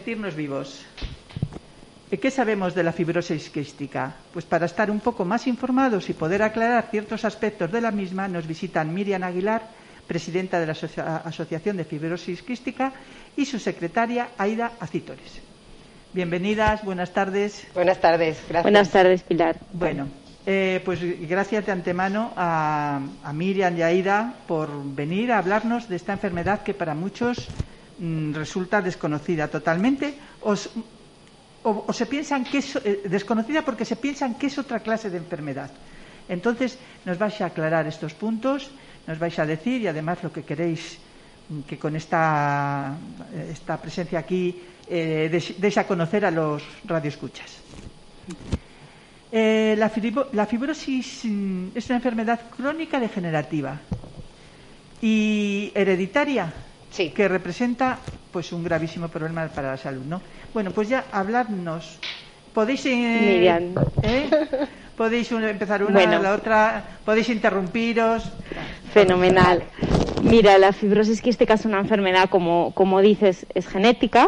sentirnos vivos. ¿Qué sabemos de la fibrosis quística? Pues para estar un poco más informados y poder aclarar ciertos aspectos de la misma, nos visitan Miriam Aguilar, presidenta de la Asociación de Fibrosis Quística, y su secretaria Aida Acítores. Bienvenidas, buenas tardes. Buenas tardes, gracias. Buenas tardes, Pilar. Bueno, pues gracias de antemano a Miriam y a Aida por venir a hablarnos de esta enfermedad que para muchos resulta desconocida totalmente. O se piensan que es desconocida porque se piensan que es otra clase de enfermedad. Entonces, nos vais a aclarar estos puntos, nos vais a decir, y además lo que queréis que con esta presencia aquí deis a conocer a los radioescuchas. La fibrosis es una enfermedad crónica degenerativa y hereditaria, sí, que representa pues un gravísimo problema para la salud, ¿no? Bueno, pues ya habladnos. Podéis podéis empezar una, la otra, podéis interrumpiros. Fenomenal. Mira, la fibrosis quística es una enfermedad, como dices, es genética.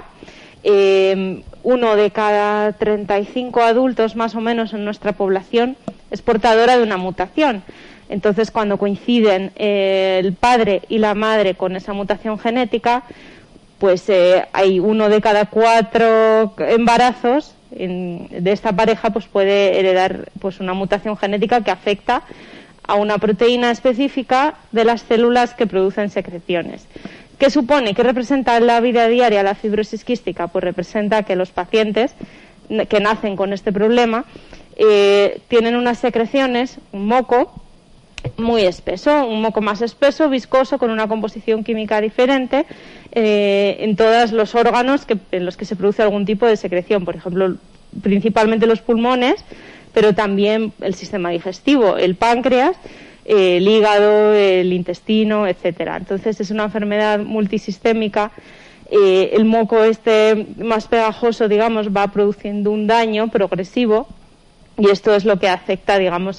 1 de cada 35 adultos, más o menos, en nuestra población es portadora de una mutación. Entonces, cuando coinciden el padre y la madre con esa mutación genética, pues hay 1 de cada 4 embarazos de esta pareja pues puede heredar pues una mutación genética que afecta a una proteína específica de las células que producen secreciones. ¿Qué supone? ¿Qué representa en la vida diaria la fibrosis quística? Pues representa que los pacientes que nacen con este problema tienen unas secreciones, un moco muy espeso, un moco más espeso, viscoso, con una composición química diferente en todos los órganos en los que se produce algún tipo de secreción, por ejemplo, principalmente los pulmones, pero también el sistema digestivo, el páncreas, el hígado, el intestino, etcétera. Entonces es una enfermedad multisistémica. El moco más pegajoso, digamos, va produciendo un daño progresivo, y esto es lo que afecta, digamos,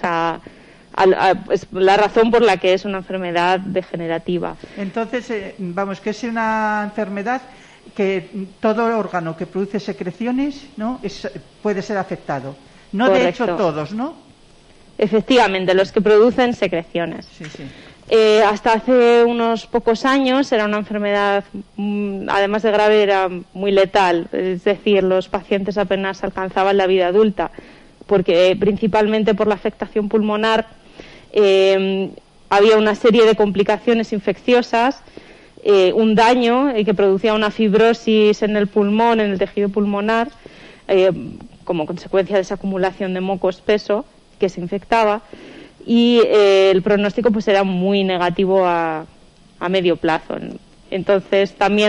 es la razón por la que es una enfermedad degenerativa. Entonces, vamos, que es una enfermedad que todo órgano que produce secreciones, ¿no?, puede ser afectado. No, correcto. De hecho, todos, ¿no? Efectivamente, los que producen secreciones. Sí, sí. Hasta hace unos pocos años era una enfermedad, además de grave, era muy letal. Es decir, los pacientes apenas alcanzaban la vida adulta, porque principalmente por la afectación pulmonar había una serie de complicaciones infecciosas, un daño que producía una fibrosis en el pulmón, en el tejido pulmonar, como consecuencia de esa acumulación de moco espeso que se infectaba, y el pronóstico pues era muy negativo a medio plazo. Entonces también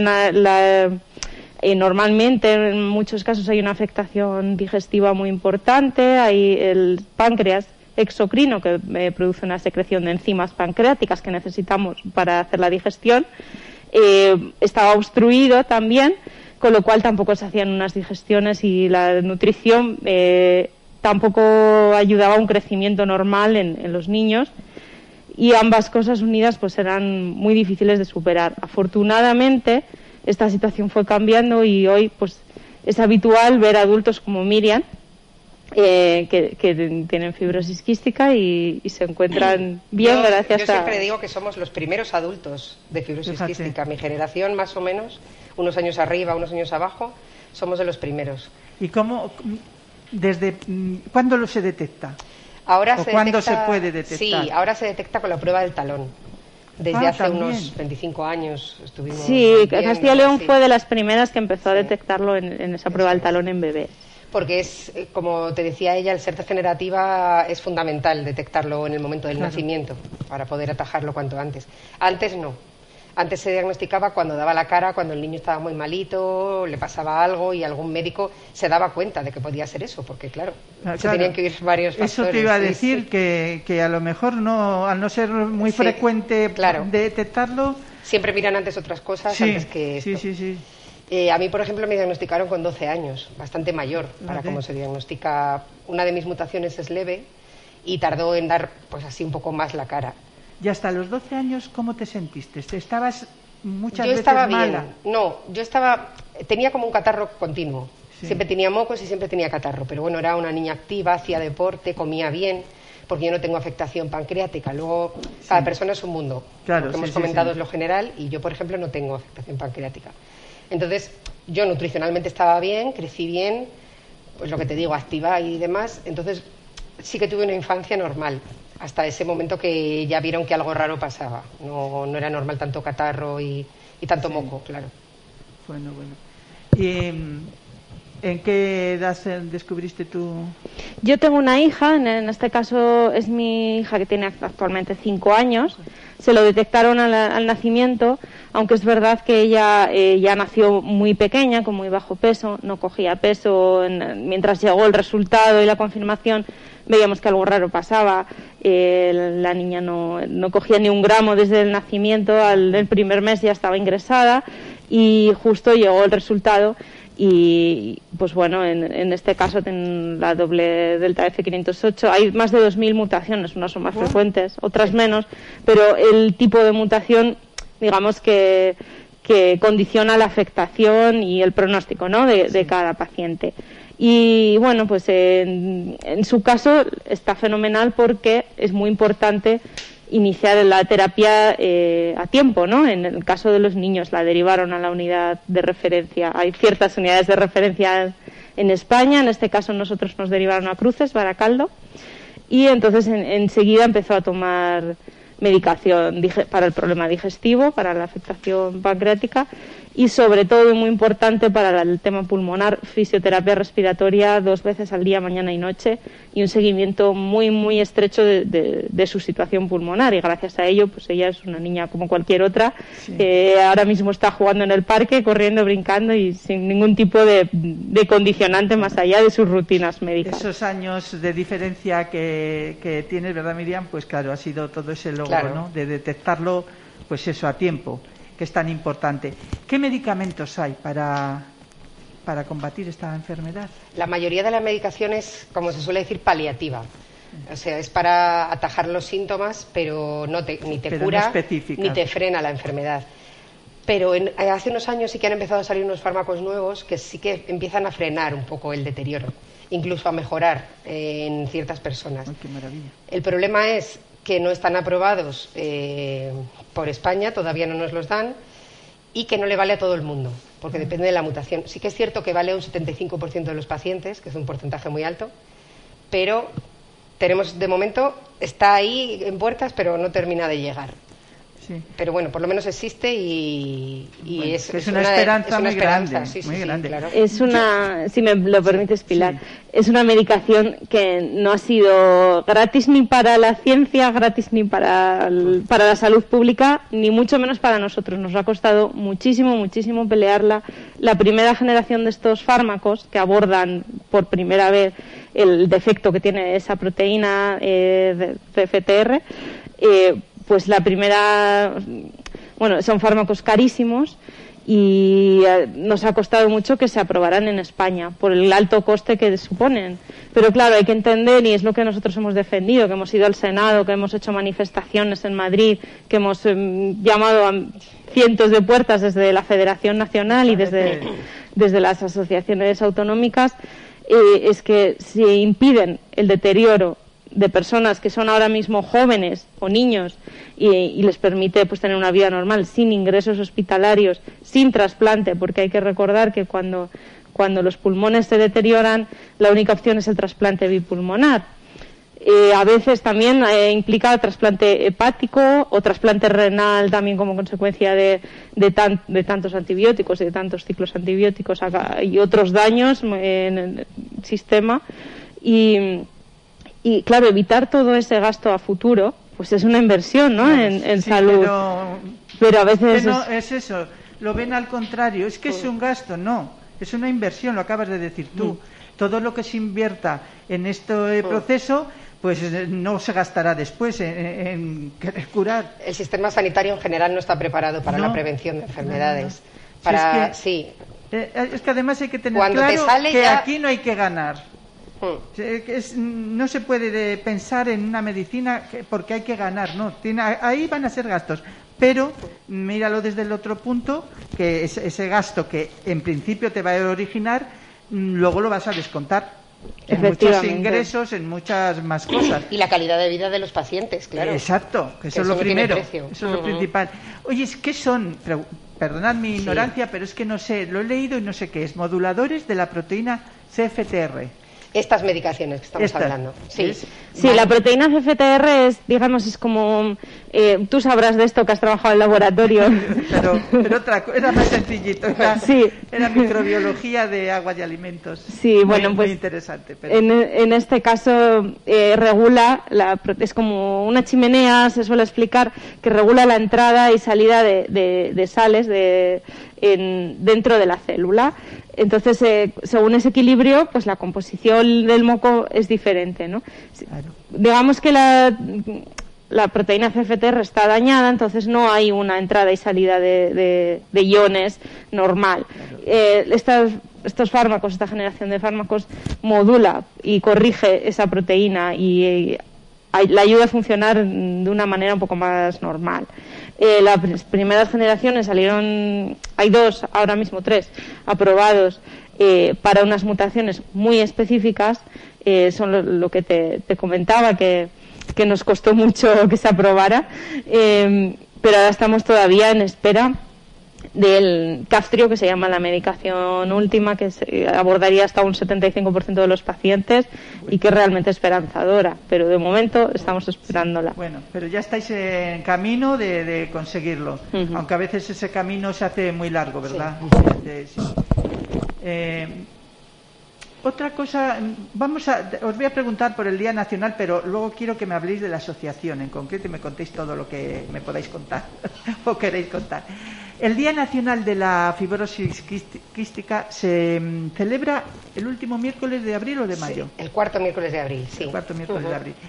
normalmente en muchos casos hay una afectación digestiva muy importante. Hay el páncreas exocrino, que produce una secreción de enzimas pancreáticas que necesitamos para hacer la digestión, estaba obstruido también, con lo cual tampoco se hacían unas digestiones, y la nutrición tampoco ayudaba a un crecimiento normal en los niños, y ambas cosas unidas pues eran muy difíciles de superar. Afortunadamente esta situación fue cambiando, y hoy pues es habitual ver adultos como Miriam que tienen fibrosis quística y se encuentran bien gracias a... Yo siempre digo que somos los primeros adultos de fibrosis quística. Mi generación, más o menos, unos años arriba, unos años abajo, somos de los primeros. ¿Y cómo, desde cuándo se detecta? ¿Cuándo se puede detectar? Sí, ahora se detecta con la prueba del talón. Desde hace unos 25 años estuvimos... Sí, Castilla y León fue de las primeras que empezó a detectarlo en esa prueba del talón en bebés. Porque es, como te decía ella, el ser degenerativa es fundamental detectarlo en el momento del nacimiento para poder atajarlo cuanto antes. Antes no. Antes se diagnosticaba cuando daba la cara, cuando el niño estaba muy malito, le pasaba algo y algún médico se daba cuenta de que podía ser eso, porque claro, se tenían que ir varios factores. Eso te iba a decir, que a lo mejor al no ser muy frecuente detectarlo... Siempre miran antes otras cosas antes que esto. Sí. A mí, por ejemplo, me diagnosticaron con 12 años, bastante mayor para cómo se diagnostica. Una de mis mutaciones es leve y tardó en dar, pues así, un poco más la cara. Y hasta los 12 años, ¿cómo te sentiste? ¿Estabas muchas yo veces estaba mala. bien. No, tenía como un catarro continuo. Sí. Siempre tenía mocos y siempre tenía catarro, pero bueno, era una niña activa, hacía deporte, comía bien, porque yo no tengo afectación pancreática. Luego, cada persona es un mundo. Claro, lo que hemos comentado es lo general y yo, por ejemplo, no tengo afectación pancreática. Entonces, yo nutricionalmente estaba bien, crecí bien, pues lo que te digo, activa y demás. Entonces, sí que tuve una infancia normal, hasta ese momento que ya vieron que algo raro pasaba. No era normal tanto catarro y tanto moco, claro. Bueno. ¿Y en qué edad descubriste tú? Yo tengo una hija, en este caso es mi hija que tiene actualmente 5 años. Se lo detectaron al nacimiento, aunque es verdad que ella ya nació muy pequeña, con muy bajo peso, no cogía peso. Mientras llegó el resultado y la confirmación, veíamos que algo raro pasaba. La niña no cogía ni un gramo desde el nacimiento, el primer mes ya estaba ingresada y justo llegó el resultado. Y pues bueno, en este caso tienen la doble delta F508. Hay más de 2.000 mutaciones, unas son más frecuentes, otras menos, pero el tipo de mutación, digamos que condiciona la afectación y el pronóstico, ¿no?, de cada paciente. Y bueno, pues en su caso está fenomenal porque es muy importante iniciar la terapia a tiempo, ¿no? En el caso de los niños la derivaron a la unidad de referencia. Hay ciertas unidades de referencia en España, en este caso nosotros nos derivaron a Cruces, Baracaldo, y entonces enseguida empezó a tomar medicación para el problema digestivo, para la afectación pancreática y sobre todo, muy importante, para el tema pulmonar, fisioterapia respiratoria 2 veces al día, mañana y noche, y un seguimiento muy, muy estrecho de su situación pulmonar. Y gracias a ello, pues ella es una niña como cualquier otra, que ahora mismo está jugando en el parque, corriendo, brincando y sin ningún tipo de condicionante más allá de sus rutinas médicas. Esos años de diferencia que tienes, ¿verdad, Miriam? Pues claro, ha sido todo ese logro, claro, ¿no?, de detectarlo, pues eso, a tiempo, que es tan importante. ¿Qué medicamentos hay para combatir esta enfermedad? La mayoría de la medicación es, como se suele decir, paliativa. O sea, es para atajar los síntomas, pero ni te cura, ni te frena la enfermedad. Pero hace unos años sí que han empezado a salir unos fármacos nuevos que sí que empiezan a frenar un poco el deterioro, incluso a mejorar en ciertas personas. Ay, qué maravilla. El problema es que no están aprobados por España, todavía no nos los dan, y que no le vale a todo el mundo, porque depende de la mutación. Sí que es cierto que vale a un 75% de los pacientes, que es un porcentaje muy alto, pero tenemos, de momento, está ahí en puertas, pero no termina de llegar. Sí. Pero bueno, por lo menos existe y bueno, es una esperanza muy esperanza, grande, sí, muy sí, grande. Claro. Es una, si me lo permites, Pilar, sí. Es una medicación que no ha sido gratis ni para la ciencia, gratis ni para la salud pública, ni mucho menos para nosotros. Nos ha costado muchísimo, muchísimo pelearla. La primera generación de estos fármacos que abordan por primera vez el defecto que tiene esa proteína de CFTR, pues la primera, bueno, son fármacos carísimos y nos ha costado mucho que se aprobaran en España por el alto coste que suponen. Pero claro, hay que entender, y es lo que nosotros hemos defendido, que hemos ido al Senado, que hemos hecho manifestaciones en Madrid, que hemos llamado a cientos de puertas desde la Federación Nacional y desde las asociaciones autonómicas, es que si impiden el deterioro de personas que son ahora mismo jóvenes o niños y les permite pues tener una vida normal sin ingresos hospitalarios, sin trasplante, porque hay que recordar que cuando los pulmones se deterioran, la única opción es el trasplante bipulmonar. A veces también implica trasplante hepático o trasplante renal también como consecuencia de tantos antibióticos y de tantos ciclos antibióticos y otros daños en el sistema. Y claro, evitar todo ese gasto a futuro, pues es una inversión, ¿no? En sí, salud. Pero a veces no, es eso, lo ven al contrario, es que es un gasto, no, es una inversión, lo acabas de decir tú. Todo lo que se invierta en este proceso, pues no se gastará después en querer curar. El sistema sanitario en general no está preparado para la prevención de enfermedades. Es que además hay que tener cuando claro que ya... aquí no hay que ganar. No se puede pensar en una medicina porque hay que ganar, no. Ahí van a ser gastos, pero míralo desde el otro punto, que ese gasto que en principio te va a originar, luego lo vas a descontar en muchos ingresos, en muchas más cosas. Y la calidad de vida de los pacientes, claro. Exacto, que eso es lo primero, eso es lo principal. Oye, ¿qué son? Perdonad mi ignorancia, pero es que no sé, lo he leído y no sé qué es. Moduladores de la proteína CFTR. Estas medicaciones que estamos hablando. Sí, la proteína CFTR es, digamos, es como... tú sabrás de esto que has trabajado en laboratorio. pero era más sencillito. Era microbiología de aguas y alimentos. Sí, bueno, pues... Muy interesante. Pero... En este caso regula, es como una chimenea, se suele explicar, que regula la entrada y salida de sales dentro de la célula. Entonces, según ese equilibrio, pues la composición del moco es diferente, ¿no? Claro. Digamos que la proteína CFTR está dañada, entonces no hay una entrada y salida de iones normal. Claro. Estos fármacos, esta generación de fármacos, modula y corrige esa proteína y la ayuda a funcionar de una manera un poco más normal. Las primeras generaciones salieron, hay 2, ahora mismo 3, aprobados para unas mutaciones muy específicas. Son lo que te comentaba, que nos costó mucho que se aprobara, pero ahora estamos todavía en espera del Kaftrio, que se llama la medicación última, que abordaría hasta un 75% de los pacientes y que es realmente esperanzadora, pero de momento estamos esperándola. Bueno, pero ya estáis en camino de conseguirlo, aunque a veces ese camino se hace muy largo, ¿verdad? Sí. Otra cosa, os voy a preguntar por el Día Nacional, pero luego quiero que me habléis de la asociación en concreto y me contéis todo lo que me podáis contar o queréis contar. El Día Nacional de la Fibrosis Quística se celebra el último miércoles de abril o de mayo. Sí, el cuarto miércoles de abril, sí. El cuarto miércoles de abril.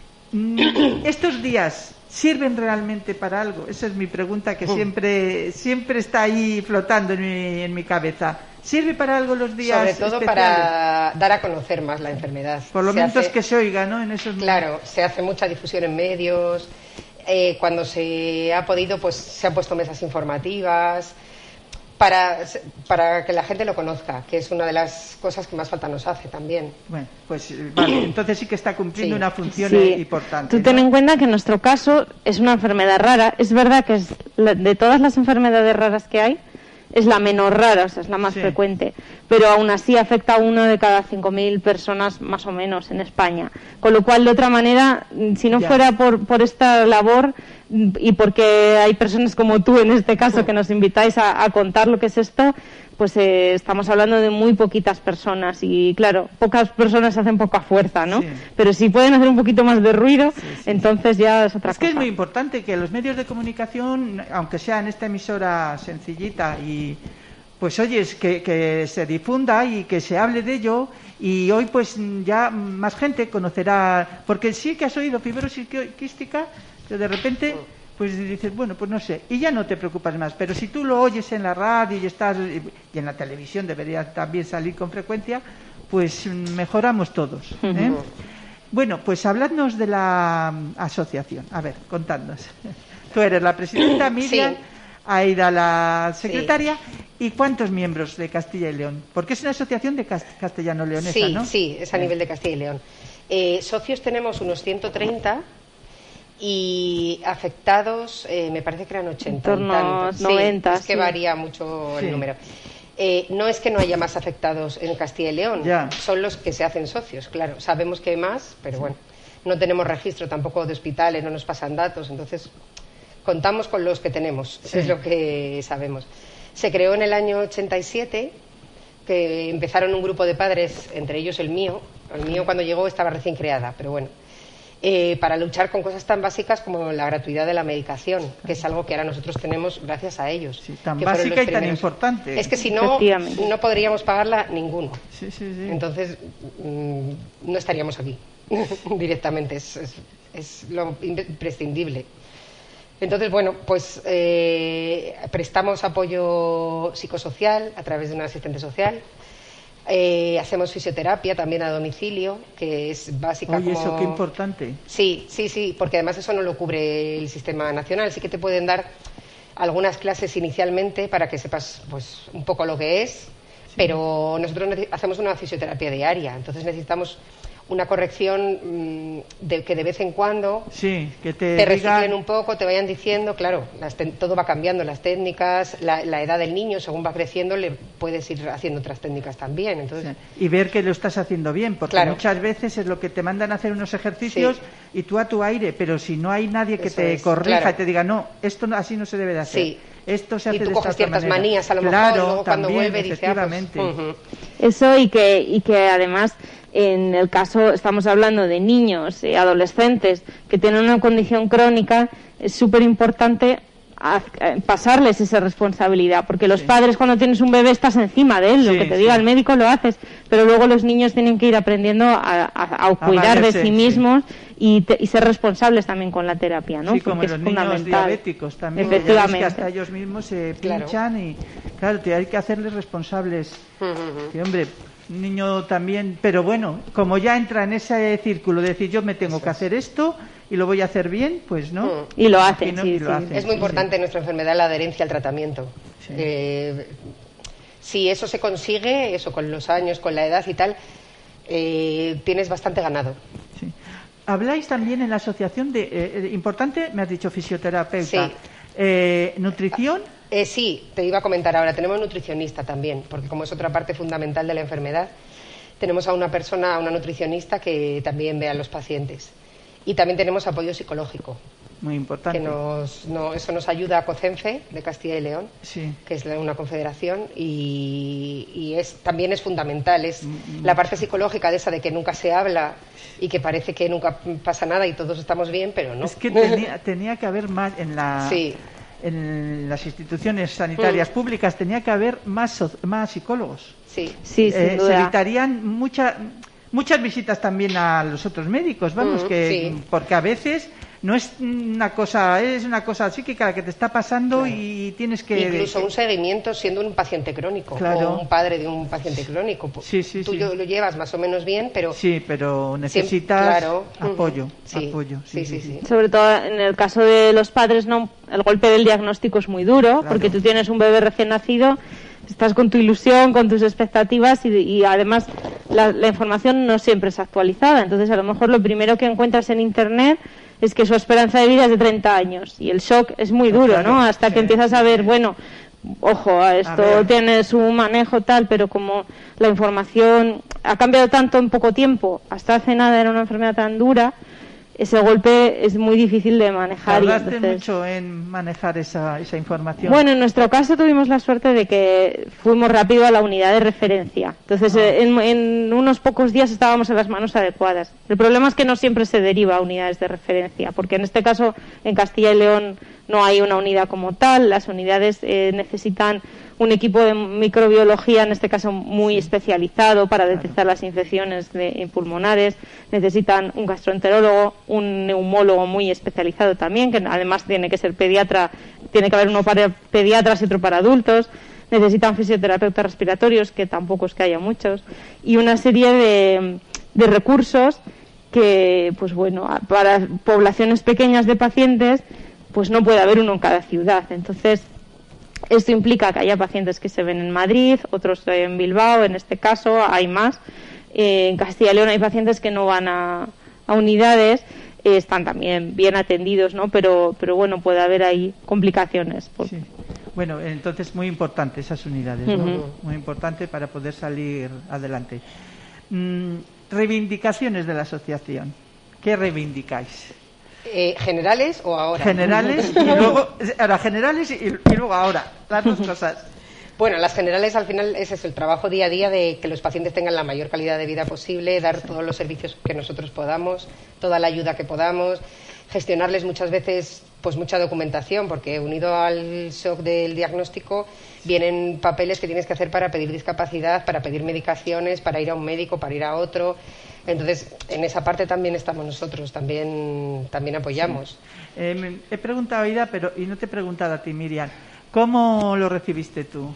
¿Estos días sirven realmente para algo? Esa es mi pregunta que siempre está ahí flotando en mi cabeza. ¿Sirve para algo los días especiales? Sobre todo para dar a conocer más la enfermedad. Por lo menos que se oiga, ¿no? En esos claro, se hace mucha difusión en medios. Cuando se ha podido, pues se han puesto mesas informativas para que la gente lo conozca, que es una de las cosas que más falta nos hace también. Bueno, pues vale, entonces sí que está cumpliendo una función importante. Tú ten en cuenta que en nuestro caso es una enfermedad rara. Es verdad que de todas las enfermedades raras que hay, es la menos rara, o sea, es la más frecuente, pero aún así afecta a 1 de cada 5.000 personas más o menos en España. Con lo cual, de otra manera, si no fuera por esta labor y porque hay personas como tú en este caso que nos invitáis a contar lo que es esto, pues estamos hablando de muy poquitas personas y claro, pocas personas hacen poca fuerza, ¿no? Sí. Pero si pueden hacer un poquito más de ruido, entonces ya es otra cosa. Es que es muy importante que los medios de comunicación, aunque sea en esta emisora sencillita y pues oyes que se difunda y que se hable de ello y hoy pues ya más gente conocerá, porque sí que has oído fibrosis quística, pero de repente pues dices, bueno, pues no sé, y ya no te preocupas más, pero si tú lo oyes en la radio y en la televisión debería también salir con frecuencia, pues mejoramos todos, ¿eh? Bueno, pues habladnos de la asociación, a ver, contadnos. Tú eres la presidenta, Miriam, Aida la secretaria, ¿y cuántos miembros de Castilla y León? Porque es una asociación de castellano-leonesa, ¿no? Sí, es a nivel de Castilla y León. Socios tenemos unos 130 y afectados me parece que eran 80. En torno a 90. Es que varía mucho el número. No es que no haya más afectados en Castilla y León, son los que se hacen socios, claro. Sabemos que hay más, pero bueno, no tenemos registro tampoco de hospitales, no nos pasan datos, entonces contamos con los que tenemos, eso es lo que sabemos. Se creó en el año 87, que empezaron un grupo de padres, entre ellos el mío cuando llegó estaba recién creada, pero bueno, para luchar con cosas tan básicas como la gratuidad de la medicación, que es algo que ahora nosotros tenemos gracias a ellos. Sí, tan básica y tan importante. Es que si no podríamos pagarla ninguno. Entonces, no estaríamos aquí directamente, es lo imprescindible. Entonces, bueno, pues prestamos apoyo psicosocial a través de un asistente social. Hacemos fisioterapia también a domicilio, que es básica. Oye, eso qué importante. Sí, porque además eso no lo cubre el sistema nacional. Sí que te pueden dar algunas clases inicialmente para que sepas pues un poco lo que es, pero nosotros hacemos una fisioterapia diaria, entonces necesitamos una corrección que de vez en cuando que te reciclen un poco, te vayan diciendo, claro, todo va cambiando, las técnicas, la edad del niño, según va creciendo, le puedes ir haciendo otras técnicas también. Entonces, y ver que lo estás haciendo bien, porque muchas veces es lo que te mandan a hacer unos ejercicios y tú a tu aire, pero si no hay nadie que te corrija y te diga, no, esto así no se debe de hacer. Esto se hace y tú de coges esta ciertas manera. Manías, a lo mejor, luego cuando vuelve dice, Eso y que además, en el caso, estamos hablando de niños y adolescentes que tienen una condición crónica, es súper importante pasarles esa responsabilidad, porque los padres cuando tienes un bebé estás encima de él, lo que te diga el médico lo haces, pero luego los niños tienen que ir aprendiendo a cuidar de sí mismos y ser responsables también con la terapia, ¿no? Sí, como porque los es niños fundamental. diabéticos también, efectivamente, que hasta ellos mismos se pinchan y claro, hay que hacerles responsables. Y hombre, un niño también, pero bueno, como ya entra en ese círculo de decir yo me tengo que hacer esto y lo voy a hacer bien, pues no. Y lo hacen, Es muy importante en nuestra enfermedad la adherencia al tratamiento. Si eso se consigue, eso con los años, con la edad y tal, tienes bastante ganado. Sí. Habláis también en la asociación de, importante, me has dicho fisioterapeuta, nutrición. Sí, te iba a comentar ahora, tenemos nutricionista también, porque como es otra parte fundamental de la enfermedad, tenemos a una persona, a una nutricionista que también ve a los pacientes. Y también tenemos apoyo psicológico. Muy importante. Eso nos ayuda a COCENFE de Castilla y León, que es una confederación, y también es fundamental. Es la parte psicológica de esa de que nunca se habla y que parece que nunca pasa nada y todos estamos bien, pero no. Es que tenía que haber más en las instituciones sanitarias públicas, tenía que haber más psicólogos. Sí, sin duda. Se evitarían muchas visitas también a los otros médicos, porque a veces no es una cosa psíquica la que te está pasando y tienes que... Incluso un seguimiento siendo un paciente crónico o un padre de un paciente crónico. Tú lo llevas más o menos bien, pero... Sí, pero necesitas apoyo. Sobre todo en el caso de los padres, el golpe del diagnóstico es muy duro, porque tú tienes un bebé recién nacido, estás con tu ilusión, con tus expectativas y además la información no siempre es actualizada. Entonces, a lo mejor lo primero que encuentras en Internet es que su esperanza de vida es de 30 años y el shock es muy duro, ¿no? Hasta que empiezas a ver, bueno, ojo, esto tiene su manejo tal, pero como la información ha cambiado tanto en poco tiempo, hasta hace nada era una enfermedad tan dura, ese golpe es muy difícil de manejar. ¿Tardaste mucho en manejar esa información? Bueno, en nuestro caso tuvimos la suerte de que fuimos rápido a la unidad de referencia. Entonces, en unos pocos días estábamos en las manos adecuadas. El problema es que no siempre se deriva a unidades de referencia, porque en este caso, en Castilla y León, no hay una unidad como tal. Las unidades necesitan un equipo de microbiología, en este caso muy especializado para detectar las infecciones pulmonares. Necesitan un gastroenterólogo, un neumólogo muy especializado también, que además tiene que ser pediatra, tiene que haber uno para pediatras y otro para adultos. Necesitan fisioterapeutas respiratorios, que tampoco es que haya muchos, y una serie de recursos que, pues bueno, para poblaciones pequeñas de pacientes, pues no puede haber uno en cada ciudad. Entonces, esto implica que haya pacientes que se ven en Madrid, otros en Bilbao, en este caso hay más. En Castilla y León hay pacientes que no van a unidades, están también bien atendidos, ¿no? Pero bueno, puede haber ahí complicaciones. Sí. Bueno, entonces muy importante esas unidades, ¿no? Muy importante para poder salir adelante. Reivindicaciones de la asociación. ¿Qué reivindicáis? ¿Generales o ahora? Generales y luego generales y luego ahora, las dos cosas. Bueno, las generales al final ese es el trabajo día a día de que los pacientes tengan la mayor calidad de vida posible, dar todos los servicios que nosotros podamos, toda la ayuda que podamos, gestionarles muchas veces pues mucha documentación, porque unido al shock del diagnóstico vienen papeles que tienes que hacer para pedir discapacidad, para pedir medicaciones, para ir a un médico, para ir a otro. Entonces, en esa parte también estamos nosotros, también apoyamos. Sí. He preguntado a Aida, y no te he preguntado a ti, Miriam, ¿cómo lo recibiste tú?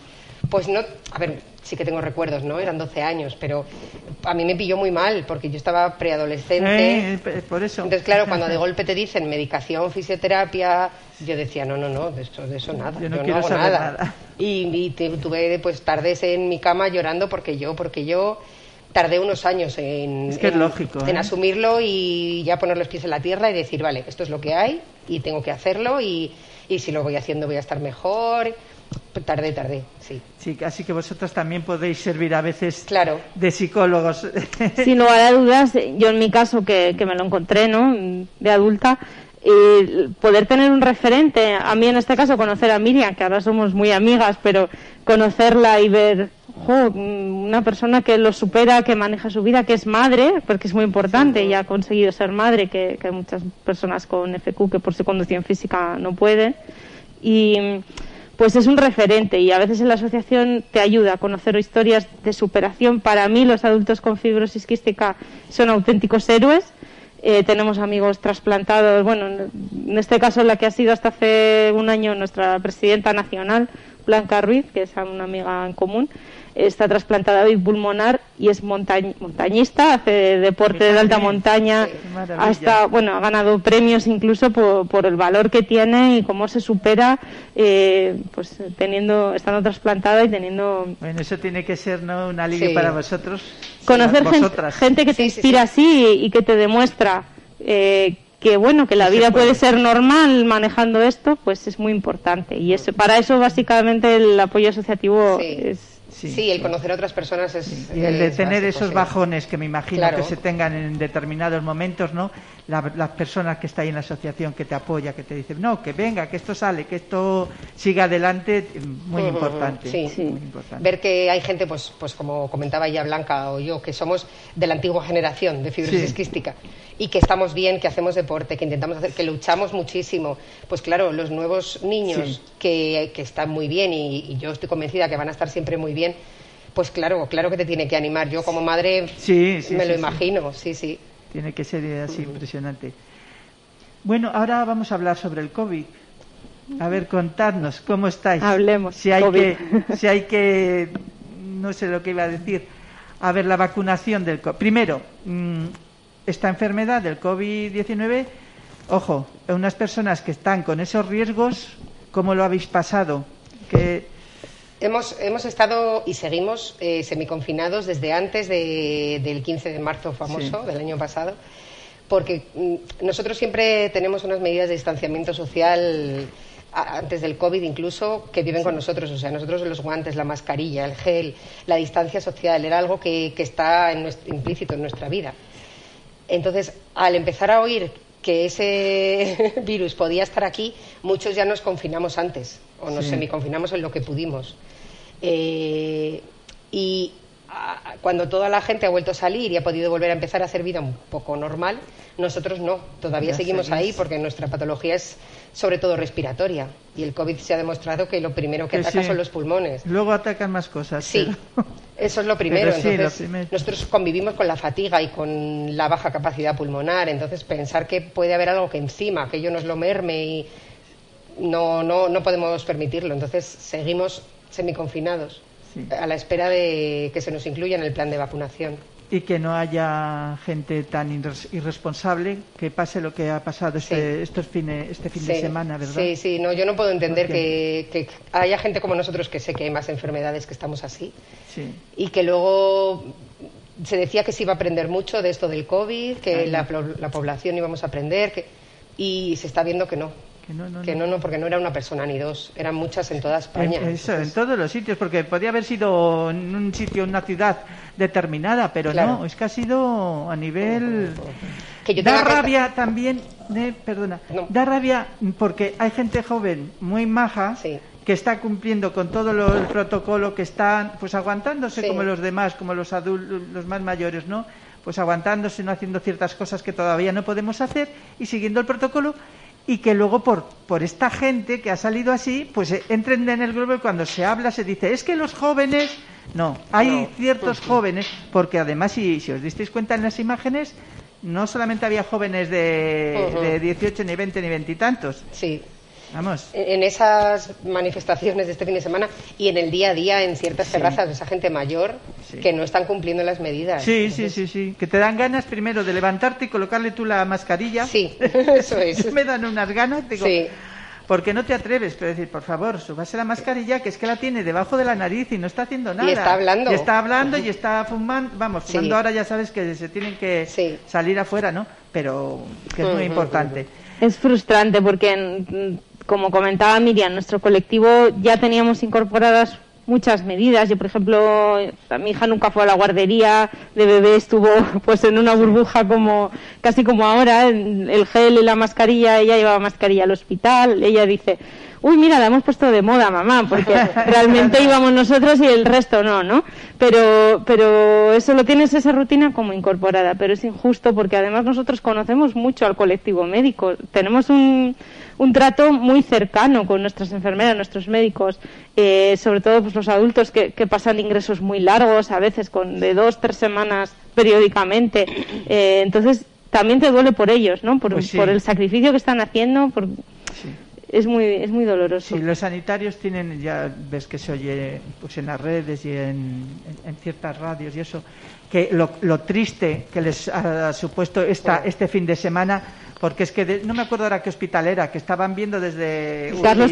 Pues no, a ver, sí que tengo recuerdos, ¿no? Eran 12 años, pero a mí me pilló muy mal porque yo estaba preadolescente. Por eso. Entonces, claro, cuando de golpe te dicen medicación, fisioterapia, yo decía, no, de eso nada, yo no quiero hago saber nada. Y tuve pues tardes en mi cama llorando porque yo tardé unos años es que es lógico, en asumirlo y ya poner los pies en la tierra y decir, vale, esto es lo que hay y tengo que hacerlo y si lo voy haciendo voy a estar mejor. Tardé, sí. Sí, así que vosotros también podéis servir a veces claro. de psicólogos. Sin lugar a dudas, yo en mi caso, que me lo encontré, ¿no?, de adulta, poder tener un referente, a mí en este caso conocer a Miriam, que ahora somos muy amigas, pero conocerla y ver una persona que lo supera, que maneja su vida, que es madre, porque es muy importante, sí, y ha conseguido ser madre, que hay muchas personas con FQ que por su condición física no pueden, y pues es un referente, y a veces en la asociación te ayuda a conocer historias de superación. Para mí los adultos con fibrosis quística son auténticos héroes. Tenemos amigos trasplantados, bueno, en este caso la que ha sido hasta hace un año nuestra presidenta nacional, Blanca Ruiz, que es una amiga en común, está trasplantada bipulmonar y es montañista, hace deporte de alta montaña, ha ganado premios incluso por el valor que tiene y cómo se supera, pues estando trasplantada y teniendo... Bueno, eso tiene que ser, ¿no?, un alivio para vosotros. Conocer gente que te inspira así y que te demuestra que la vida puede ser normal manejando esto, pues es muy importante. Y para eso básicamente el apoyo asociativo es... Sí, el conocer a otras personas es... Y el de tener esos bajones que me imagino que se tengan en determinados momentos, ¿no? Las personas que están ahí en la asociación, que te apoya, que te dicen, no, que venga, que esto sale, que esto siga adelante, muy importante. Sí. Muy importante. Ver que hay gente, pues como comentaba ya Blanca o yo, que somos de la antigua generación de fibrosis quística y que estamos bien, que hacemos deporte, que intentamos hacer, que luchamos muchísimo. Pues claro, los nuevos niños que están muy bien y yo estoy convencida que van a estar siempre muy bien, pues claro que te tiene que animar. Yo como madre me lo imagino, sí. Tiene que ser así, impresionante. Bueno, ahora vamos a hablar sobre el COVID. A ver, contadnos, ¿cómo estáis? Hablemos. Si hay que, no sé lo que iba a decir. A ver, la vacunación del COVID. Primero, esta enfermedad del COVID-19, ojo, unas personas que están con esos riesgos, ¿cómo lo habéis pasado? Hemos estado y seguimos semiconfinados desde antes del 15 de marzo famoso del año pasado, porque nosotros siempre tenemos unas medidas de distanciamiento social antes del COVID incluso que viven con nosotros. O sea, nosotros los guantes, la mascarilla, el gel, la distancia social, era algo que está implícito en nuestra vida. Entonces, al empezar a oír que ese virus podía estar aquí, muchos ya nos confinamos antes, o nos semiconfinamos en lo que pudimos. Y cuando toda la gente ha vuelto a salir y ha podido volver a empezar a hacer vida un poco normal, nosotros no, todavía seguimos ahí porque nuestra patología es sobre todo respiratoria y el COVID se ha demostrado que lo primero que ataca son los pulmones. Luego atacan más cosas. Sí, eso es lo primero. Entonces, nosotros convivimos con la fatiga y con la baja capacidad pulmonar, entonces pensar que puede haber algo que encima, que ello nos lo merme y no podemos permitirlo. Entonces seguimos semiconfinados a la espera de que se nos incluya en el plan de vacunación. Y que no haya gente tan irresponsable que pase lo que ha pasado este fin de semana, ¿verdad? Sí, no, yo no puedo entender que haya gente como nosotros, que sé que hay más enfermedades que estamos así, y que luego se decía que se iba a aprender mucho de esto del COVID, que la población íbamos a aprender, y se está viendo que no. Porque no era una persona ni dos, eran muchas en toda España. En todos los sitios, porque podía haber sido en un sitio, en una ciudad determinada, pero no, es que ha sido a nivel... Da rabia también, da rabia porque hay gente joven muy maja que está cumpliendo con todo el protocolo, que están pues aguantándose como los demás, como los adultos, los más mayores, ¿no? Pues aguantándose, no haciendo ciertas cosas que todavía no podemos hacer y siguiendo el protocolo. Y que luego por esta gente que ha salido así, pues entren en el grupo y cuando se habla se dice, es que los jóvenes... No, hay ciertos jóvenes, porque además si os disteis cuenta en las imágenes, no solamente había jóvenes de 18, ni 20, ni 20 y tantos. Sí, Vamos. En esas manifestaciones de este fin de semana y en el día a día en ciertas terrazas de esa gente mayor que no están cumpliendo las medidas. Sí, que te dan ganas primero de levantarte y colocarle tú la mascarilla. Sí, eso es. Me dan unas ganas, digo, porque no te atreves, pero decir, por favor, súbase la mascarilla, que es que la tiene debajo de la nariz y no está haciendo nada. Y está hablando. Y está hablando y está fumando, fumando ahora ya sabes que se tienen que salir afuera, ¿no? Pero que es muy importante. Es frustrante porque, como comentaba Miriam, nuestro colectivo ya teníamos incorporadas muchas medidas. Yo, por ejemplo, mi hija nunca fue a la guardería, de bebé estuvo pues en una burbuja casi como ahora, el gel y la mascarilla. Ella llevaba mascarilla al hospital. Ella dice, uy, mira, la hemos puesto de moda, mamá, porque realmente íbamos nosotros y el resto no. Pero eso lo tienes, esa rutina como incorporada, pero es injusto porque además nosotros conocemos mucho al colectivo médico. Tenemos un trato muy cercano con nuestras enfermeras, nuestros médicos, sobre todo pues los adultos que pasan ingresos muy largos, a veces de 2-3 semanas periódicamente. Entonces también te duele por ellos, ¿no? Por el sacrificio que están haciendo. Es muy doloroso. Sí, los sanitarios tienen, ya ves que se oye pues en las redes y en ciertas radios y eso, que lo triste que les ha supuesto este fin de semana, porque es que no me acuerdo ahora qué hospital era, que estaban viendo desde... Carlos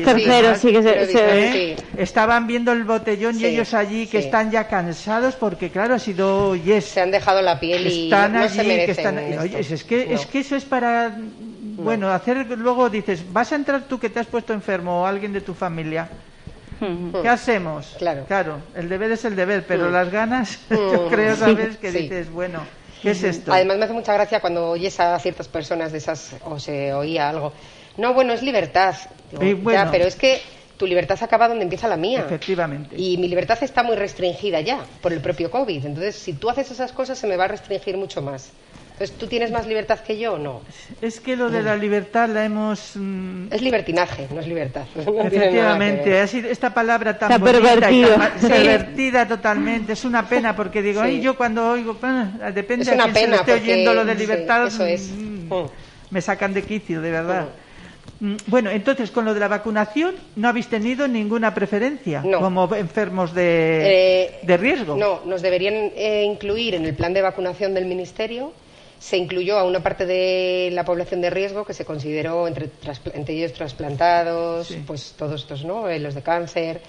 III, estaban viendo el botellón y ellos allí que están ya cansados porque claro, ha sido... Se han dejado la piel y están no allí, se merecen que están, oye, es que eso es para... Bueno, hacer luego dices, vas a entrar tú que te has puesto enfermo o alguien de tu familia. ¿Qué hacemos? Claro, el deber es el deber, pero las ganas, yo creo, ¿sabes? Que dices, bueno, ¿qué es esto? Además me hace mucha gracia cuando oyes a ciertas personas de esas, o se oía algo. No, bueno, es libertad. Digo, ya, pero es que tu libertad acaba donde empieza la mía. Efectivamente. Y mi libertad está muy restringida ya por el propio COVID. Entonces, si tú haces esas cosas, se me va a restringir mucho más. Entonces, ¿tú tienes más libertad que yo o no? Es que lo de la libertad la hemos... Es libertinaje, no es libertad. No efectivamente, esta palabra tan bonita pervertida totalmente. Es una pena porque digo, ay, yo cuando oigo, depende de quién se lo esté oyendo lo de libertad, me sacan de quicio, de verdad. Bueno, entonces, con lo de la vacunación, ¿no habéis tenido ninguna preferencia como enfermos de riesgo? No, nos deberían incluir en el plan de vacunación del Ministerio. Se incluyó a una parte de la población de riesgo que se consideró entre ellos trasplantados, pues todos estos, ¿no? Los de cáncer.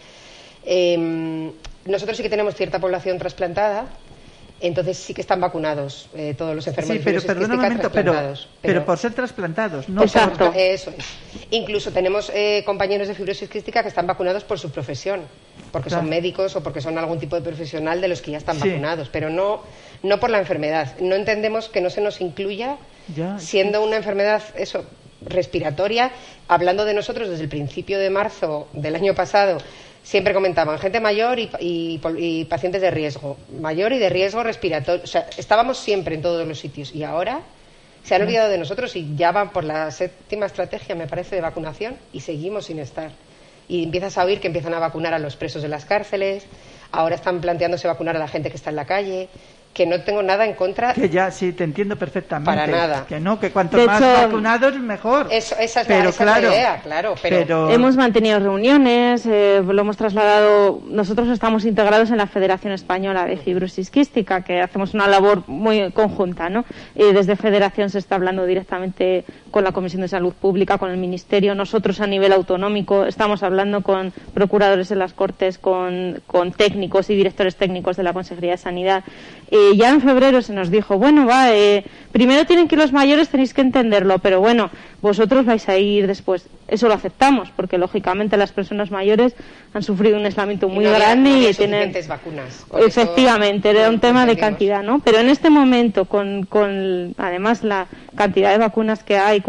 Nosotros sí que tenemos cierta población trasplantada. Entonces sí que están vacunados todos los enfermos de fibrosis quística trasplantados. Pero por ser trasplantados, ¿no? Exacto, eso es. Incluso tenemos compañeros de fibrosis quística que están vacunados por su profesión, porque son médicos o porque son algún tipo de profesional de los que ya están vacunados, pero no por la enfermedad. No entendemos que no se nos incluya siendo una enfermedad respiratoria. Hablando de nosotros desde el principio de marzo del año pasado, siempre comentaban gente mayor y pacientes de riesgo, mayor y de riesgo respiratorio. O sea, estábamos siempre en todos los sitios y ahora se han olvidado de nosotros y ya van por la 7ª estrategia, me parece, de vacunación y seguimos sin estar. Y empiezas a oír que empiezan a vacunar a los presos de las cárceles, ahora están planteándose vacunar a la gente que está en la calle. Que no tengo nada en contra. Que ya, sí, te entiendo perfectamente. Para nada. Que no, que cuanto más vacunados, mejor. Esa es la idea, claro. Pero... Hemos mantenido reuniones, lo hemos trasladado. Nosotros estamos integrados en la Federación Española de Fibrosis Quística, que hacemos una labor muy conjunta, ¿no? Desde Federación se está hablando directamente con la Comisión de Salud Pública, con el Ministerio. Nosotros a nivel autonómico estamos hablando con procuradores en las Cortes, con técnicos y directores técnicos de la Consejería de Sanidad. Ya en febrero se nos dijo, bueno, primero tienen que ir los mayores, tenéis que entenderlo, pero bueno, vosotros vais a ir después. Eso lo aceptamos, porque lógicamente las personas mayores han sufrido un aislamiento muy grande y tienen vacunas. Efectivamente, era un tema de cantidad, ¿no? Pero en este momento, con además la cantidad de vacunas que hay,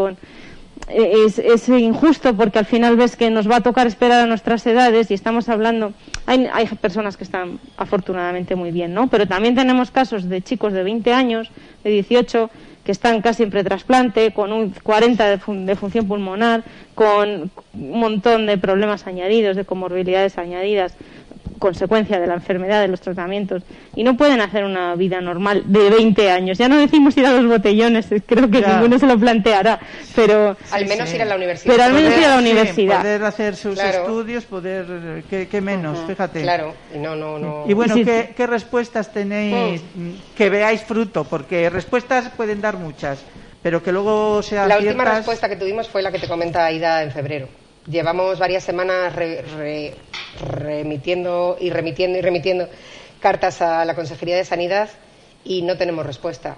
es injusto porque al final ves que nos va a tocar esperar a nuestras edades y estamos hablando, hay personas que están afortunadamente muy bien, ¿no? Pero también tenemos casos de chicos de 20 años, de 18, que están casi en pretrasplante, con un 40 de función pulmonar, con un montón de problemas añadidos, de comorbilidades añadidas, consecuencia de la enfermedad, de los tratamientos, y no pueden hacer una vida normal de 20 años. Ya no decimos ir a los botellones, creo que ninguno se lo planteará, pero... Al menos ir a la universidad. Pero al menos ir a la universidad. Poder hacer sus estudios, poder... ¿Qué menos? Fíjate. Claro, no... Y bueno, ¿qué respuestas tenéis que veáis fruto? Porque respuestas pueden dar muchas, pero que luego sean La ciertas... última respuesta que tuvimos fue la que te comenta Aida en febrero. Llevamos varias semanas remitiendo cartas a la Consejería de Sanidad y no tenemos respuesta.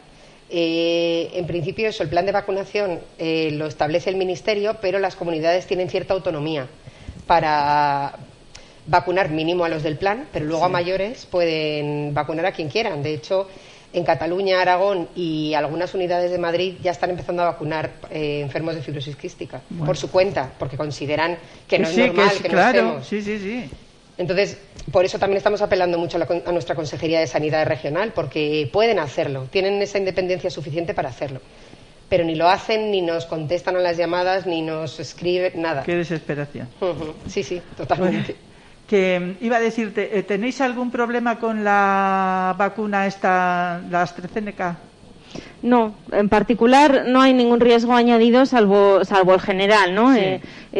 En principio el plan de vacunación lo establece el Ministerio, pero las comunidades tienen cierta autonomía para vacunar mínimo a los del plan, pero luego a mayores pueden vacunar a quien quieran. De hecho, en Cataluña, Aragón y algunas unidades de Madrid ya están empezando a vacunar enfermos de fibrosis quística por su cuenta, porque consideran que no es normal que no estemos. Sí. Entonces, por eso también estamos apelando mucho a nuestra Consejería de Sanidad regional, porque pueden hacerlo, tienen esa independencia suficiente para hacerlo. Pero ni lo hacen, ni nos contestan a las llamadas, ni nos escriben, nada. Qué desesperación. Sí, totalmente. Bueno, que iba a decirte, ¿tenéis algún problema con la vacuna esta, la AstraZeneca? No, en particular no hay ningún riesgo añadido salvo el general, ¿no? Sí.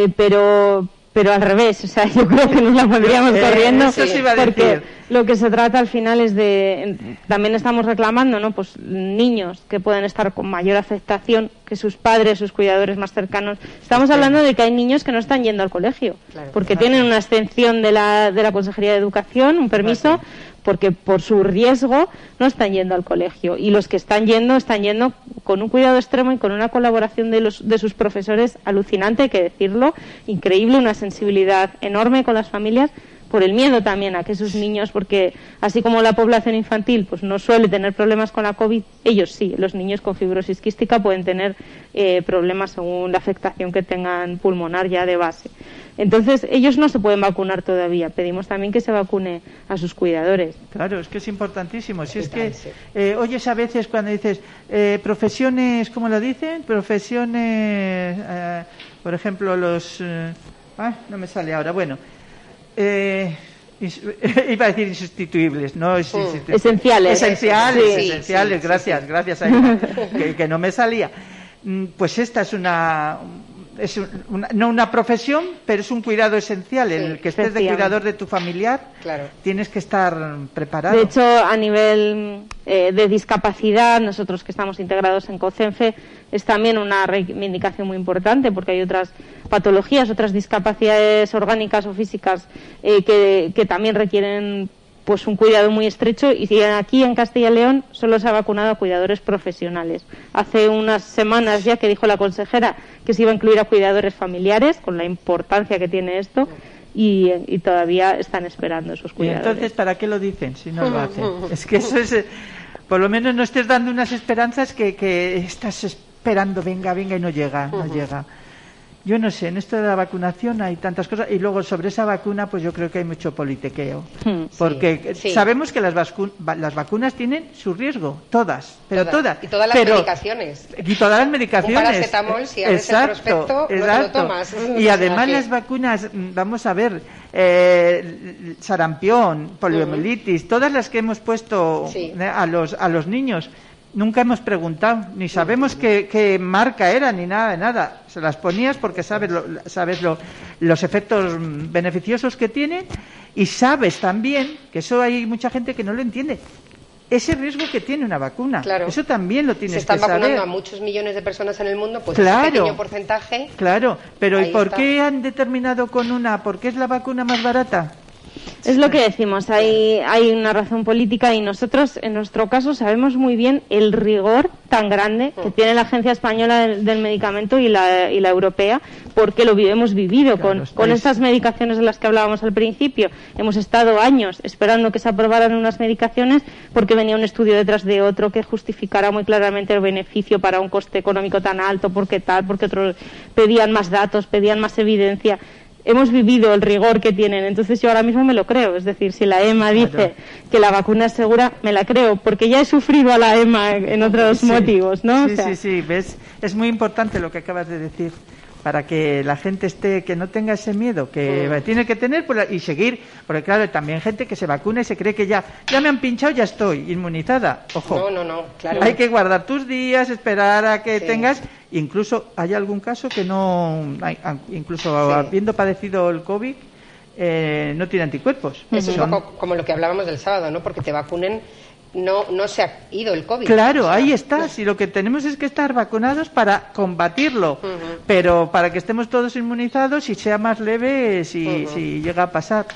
Pero al revés, o sea, yo creo que nos la pondríamos corriendo, eso sí iba a porque decir. lo que se trata al final es de, también estamos reclamando, ¿no? Pues niños que pueden estar con mayor afectación que sus padres, sus cuidadores más cercanos. Estamos hablando de que hay niños que no están yendo al colegio, porque tienen una extensión de la Consejería de Educación, un permiso, porque por su riesgo no están yendo al colegio, y los que están yendo con un cuidado extremo y con una colaboración de sus profesores alucinante, hay que decirlo, increíble, una sensibilidad enorme con las familias, por el miedo también a que esos niños, porque así como la población infantil pues no suele tener problemas con la COVID, ellos sí, los niños con fibrosis quística pueden tener problemas según la afectación que tengan pulmonar ya de base. Entonces, ellos no se pueden vacunar todavía. Pedimos también que se vacune a sus cuidadores. Claro, es que es importantísimo. Si es que oyes a veces cuando dices profesiones, ¿cómo lo dicen? Profesiones, por ejemplo, los... no me sale ahora. Bueno, iba a decir insustituibles, no esenciales. Esenciales, gracias Aida, que no me salía. Pues esta es no una profesión, pero es un cuidado esencial. El que estés de cuidador de tu familiar, tienes que estar preparado. De hecho, a nivel de discapacidad, nosotros que estamos integrados en COCENFE, es también una reivindicación muy importante, porque hay otras patologías, otras discapacidades orgánicas o físicas que también requieren pues un cuidado muy estrecho, y aquí en Castilla y León solo se ha vacunado a cuidadores profesionales. Hace unas semanas ya que dijo la consejera que se iba a incluir a cuidadores familiares, con la importancia que tiene esto, y todavía están esperando esos cuidadores. ¿Y entonces para qué lo dicen si no lo hacen? Es que eso es... Por lo menos no estés dando unas esperanzas que estás esperando, venga, y no llega. Yo no sé, en esto de la vacunación hay tantas cosas, y luego sobre esa vacuna pues yo creo que hay mucho politiqueo, porque sabemos que las vacunas tienen su riesgo, todas. Y todas las medicaciones. Y todas las medicaciones. Un paracetamol, si abres el prospecto, no te lo tomas. Y además las vacunas, vamos a ver, sarampión, poliomielitis, todas las que hemos puesto a los niños, nunca hemos preguntado, ni sabemos qué marca era, ni nada. Se las ponías porque sabes los efectos beneficiosos que tienen, y sabes también, que eso hay mucha gente que no lo entiende, ese riesgo que tiene una vacuna. Claro. Eso también lo tienes que saber. Se están vacunando a muchos millones de personas en el mundo, pues ese pequeño porcentaje... Claro, pero ¿y por qué han determinado con una? ¿Por qué es la vacuna más barata? Es lo que decimos, hay una razón política, y nosotros, en nuestro caso, sabemos muy bien el rigor tan grande que tiene la Agencia Española del Medicamento y la europea, porque lo hemos vivido con estas medicaciones de las que hablábamos al principio. Hemos estado años esperando que se aprobaran unas medicaciones porque venía un estudio detrás de otro que justificara muy claramente el beneficio para un coste económico tan alto, porque otros pedían más datos, pedían más evidencia. Hemos vivido el rigor que tienen, entonces yo ahora mismo me lo creo. Es decir, si la EMA dice que la vacuna es segura, me la creo, porque ya he sufrido a la EMA en otros motivos, ¿no? Sí, ves, es muy importante lo que acabas de decir. para que la gente que no tenga ese miedo que tiene que tener y seguir, porque claro, también gente que se vacuna y se cree que ya me han pinchado, ya estoy inmunizada. Ojo, no, claro. Hay que guardar tus días, esperar a que tengas, incluso hay algún caso que no, incluso habiendo padecido el COVID, no tiene anticuerpos. Es un poco como lo que hablábamos del sábado, ¿no? Porque te vacunen, no se ha ido el COVID. Claro, ahí está. Si lo que tenemos es que estar vacunados para combatirlo, pero para que estemos todos inmunizados y sea más leve si llega a pasar.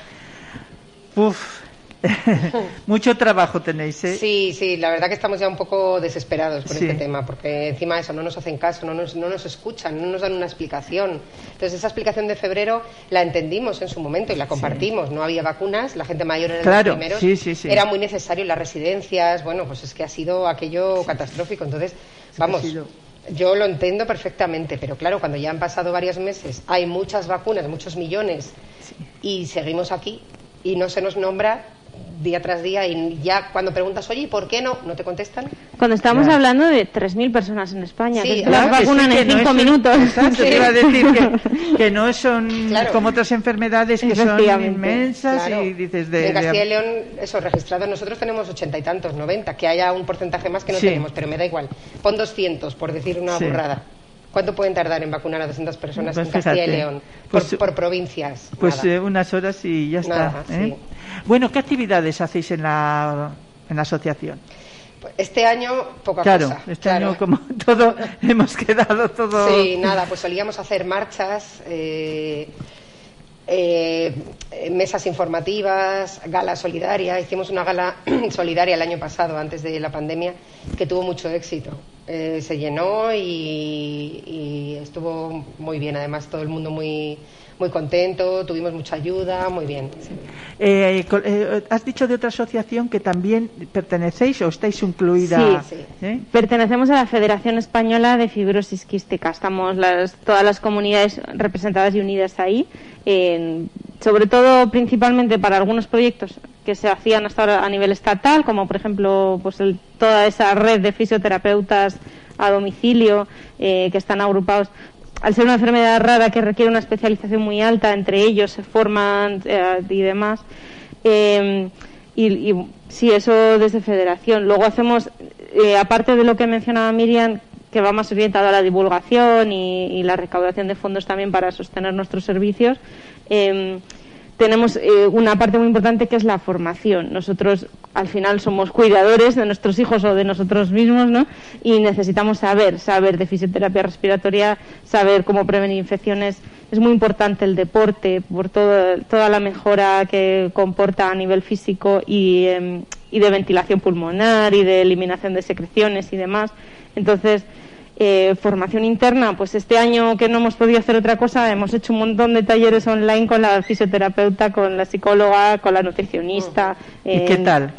Mucho trabajo tenéis, ¿eh? Sí, la verdad que estamos ya un poco desesperados por este tema, porque encima de eso no nos hacen caso, no nos escuchan, no nos dan una explicación. Entonces esa explicación de febrero la entendimos en su momento y la compartimos. No había vacunas, la gente mayor era los primeros, era muy necesario en las residencias, bueno, pues es que ha sido aquello catastrófico. Entonces, vamos, yo lo entiendo perfectamente, pero claro, cuando ya han pasado varios meses, hay muchas vacunas, muchos millones, y seguimos aquí y no se nos nombra día tras día, y ya cuando preguntas, oye, ¿por qué no te contestan? Cuando estamos hablando de 3.000 personas en España, que las vacunan en 5 minutos. Exacto, te iba a decir que no son como otras enfermedades que son inmensas, y dices en Castilla y León, eso, registrados nosotros tenemos 80 y tantos, 90, que haya un porcentaje más que no tenemos, pero me da igual. Pon 200, por decir una burrada. ¿Cuánto pueden tardar en vacunar a 200 personas en Castilla y León? Por provincias. Pues unas horas y ya está. Bueno, ¿qué actividades hacéis en la asociación? Este año poca cosa. Este año como todo hemos quedado todo. Sí, nada, pues solíamos hacer marchas, mesas informativas, gala solidaria. Hicimos una gala solidaria el año pasado, antes de la pandemia, que tuvo mucho éxito. Se llenó y estuvo muy bien. Además, todo el mundo muy contento, tuvimos mucha ayuda, muy bien. Has dicho de otra asociación que también pertenecéis o estáis incluida. Sí. Pertenecemos a la Federación Española de Fibrosis Quística. Estamos todas las comunidades representadas y unidas ahí, sobre todo principalmente para algunos proyectos que se hacían hasta ahora a nivel estatal, como por ejemplo pues toda esa red de fisioterapeutas a domicilio que están agrupados. Al ser una enfermedad rara que requiere una especialización muy alta, entre ellos se forman y demás. Y sí, eso desde Federación. Luego hacemos, aparte de lo que mencionaba Miriam, que va más orientado a la divulgación y la recaudación de fondos también para sostener nuestros servicios, tenemos una parte muy importante que es la formación. Nosotros al final somos cuidadores de nuestros hijos o de nosotros mismos, ¿no? Y necesitamos saber de fisioterapia respiratoria, saber cómo prevenir infecciones. Es muy importante el deporte por toda la mejora que comporta a nivel físico y de ventilación pulmonar y de eliminación de secreciones y demás. Entonces, formación interna, pues este año que no hemos podido hacer otra cosa, hemos hecho un montón de talleres online con la fisioterapeuta, con la psicóloga, con la nutricionista. ¿Y qué tal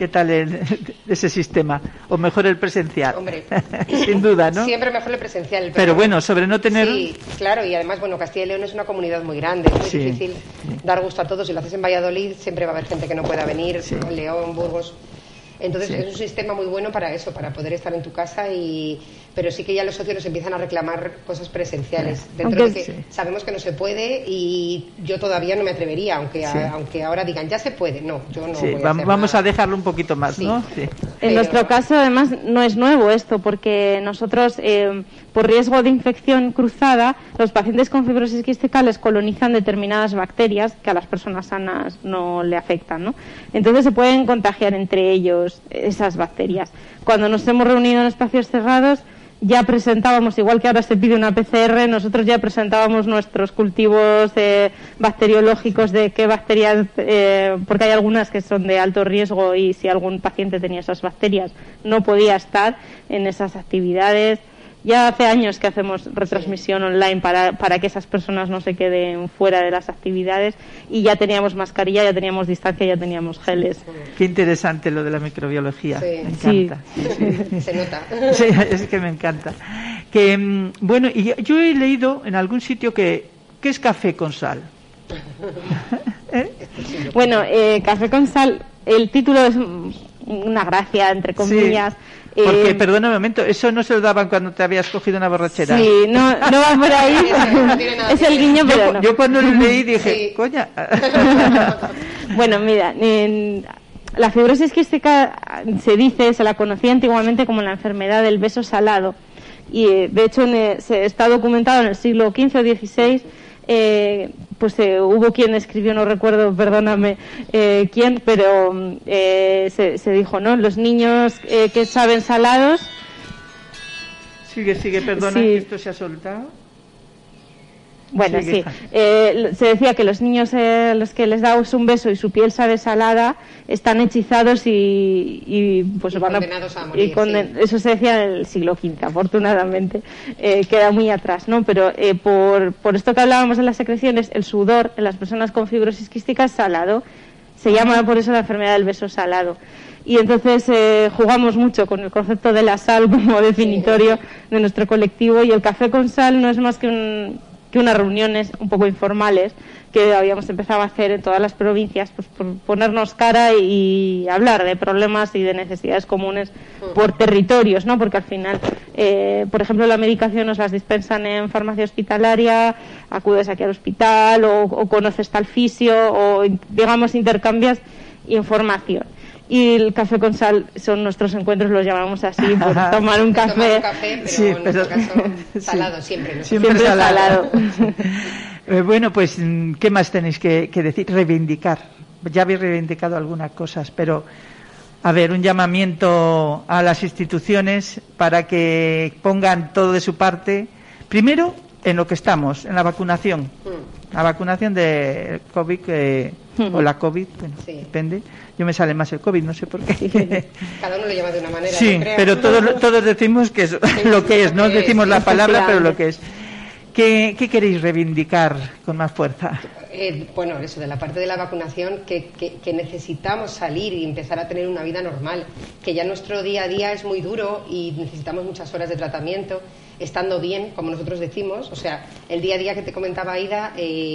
ese sistema? ¿O mejor el presencial? Hombre, sin duda, ¿no? Siempre mejor el presencial. Pero bueno, sobre no tener... Sí, claro, y además, bueno, Castilla y León es una comunidad muy grande, es muy difícil dar gusto a todos. Si lo haces en Valladolid, siempre va a haber gente que no pueda venir, en León, Burgos... Entonces es un sistema muy bueno para eso, para poder estar en tu casa, pero sí que ya los socios nos empiezan a reclamar cosas presenciales. Dentro de que sabemos que no se puede, y yo todavía no me atrevería, aunque ahora digan ya se puede. No, yo no voy a hacer vamos nada. A dejarlo un poquito más, ¿no? Sí. En nuestro caso, además, no es nuevo esto, porque nosotros, por riesgo de infección cruzada, los pacientes con fibrosis quística les colonizan determinadas bacterias que a las personas sanas no le afectan, ¿no? Entonces se pueden contagiar entre ellos esas bacterias. Cuando nos hemos reunido en espacios cerrados, ya presentábamos, igual que ahora se pide una PCR, nosotros ya presentábamos nuestros cultivos bacteriológicos de qué bacterias, porque hay algunas que son de alto riesgo, y si algún paciente tenía esas bacterias no podía estar en esas actividades. Ya hace años que hacemos retransmisión online para que esas personas no se queden fuera de las actividades, y ya teníamos mascarilla, ya teníamos distancia, ya teníamos geles. Qué interesante lo de la microbiología. Me encanta. Se nota. Sí, es que me encanta. Bueno, y yo he leído en algún sitio que ¿qué es café con sal? Bueno, café con sal, el título es una gracia, entre comillas. Porque, perdona un momento, ¿eso no se lo daban cuando te habías cogido una borrachera? Sí, no va por ahí. Es el guiño, pero no. Yo cuando lo leí dije, coña. Bueno, mira, la fibrosis quística se la conocía antiguamente como la enfermedad del beso salado. Y de hecho se está documentado en el siglo XV o XVI. Hubo quien escribió, no recuerdo, perdóname quién, pero se dijo, ¿no? Los niños que saben salados. Sigue, perdona, sí. Que esto se ha soltado. Bueno, sí. Se decía que los niños, los que les damos un beso y su piel sabe salada, están hechizados y van condenados a morir. Eso se decía en el siglo XV, afortunadamente. Queda muy atrás, ¿no? Pero por esto que hablábamos de las secreciones, el sudor en las personas con fibrosis quística es salado. Se llama por eso la enfermedad del beso salado. Y entonces jugamos mucho con el concepto de la sal como definitorio de nuestro colectivo, y el café con sal no es más que unas reuniones un poco informales que habíamos empezado a hacer en todas las provincias, pues por ponernos cara y hablar de problemas y de necesidades comunes por territorios, ¿no? Porque al final, por ejemplo, la medicación nos las dispensan en farmacia hospitalaria, acudes aquí al hospital o conoces tal fisio o, digamos, intercambias información. Y el café con sal son nuestros encuentros, los llamamos así, por tomar un café. Tomar un café, pero sí, en nuestro caso salado siempre. ¿No? Siempre salado. Bueno, pues, ¿qué más tenéis que decir? Reivindicar. Ya habéis reivindicado algunas cosas, pero, a ver, un llamamiento a las instituciones para que pongan todo de su parte. Primero, en lo que estamos, en la vacunación. La vacunación de COVID o la COVID, bueno, depende. Yo me sale más el COVID, no sé por qué. Cada uno lo llama de una manera. Sí, pero todos decimos que es lo que es, no decimos la palabra, pero lo que es. ¿Qué queréis reivindicar con más fuerza? Bueno, eso de la parte de la vacunación, que necesitamos salir y empezar a tener una vida normal, que ya nuestro día a día es muy duro y necesitamos muchas horas de tratamiento, estando bien, como nosotros decimos. O sea, el día a día que te comentaba Aida,